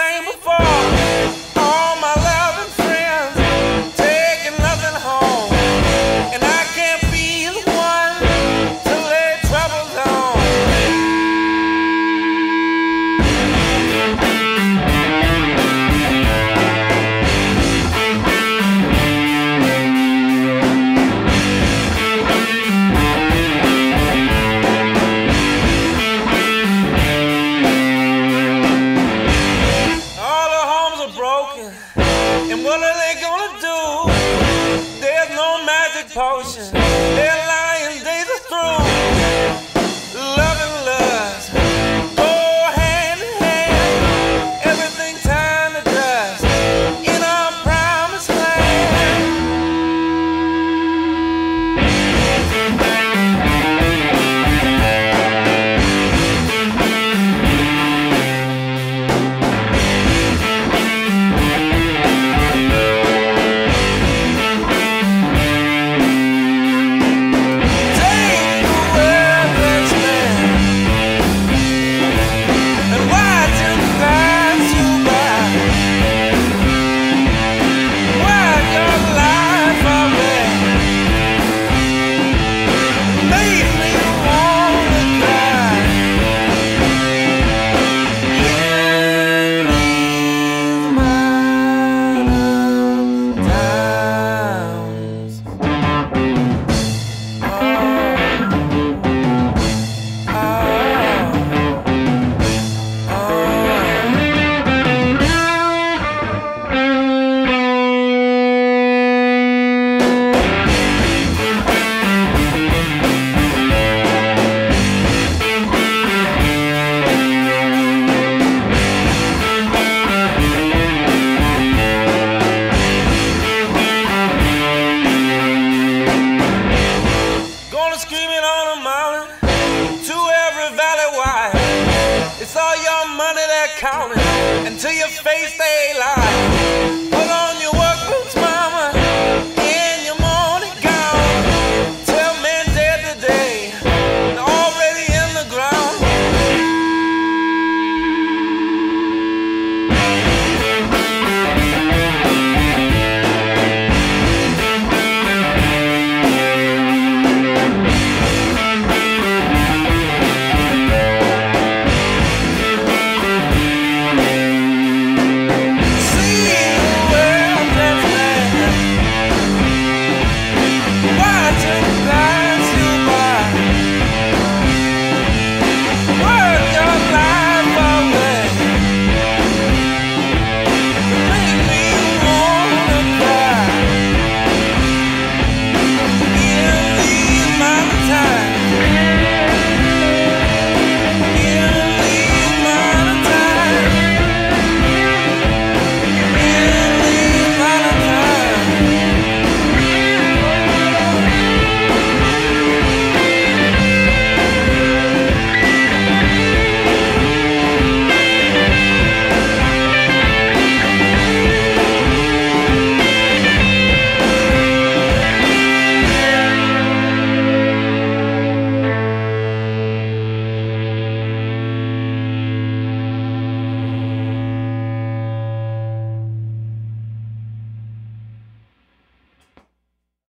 sang before. All my loving friends taking nothing home, and I can't be the one to lay troubles on. Broken, and what are they gonna do? There's no magic potion. Their lying days are through. Love and lust go hand in hand. Everything turned to dust in our promised land. Screaming on a mountain to every valley wide. It's all your money they're counting, and to your face they lie.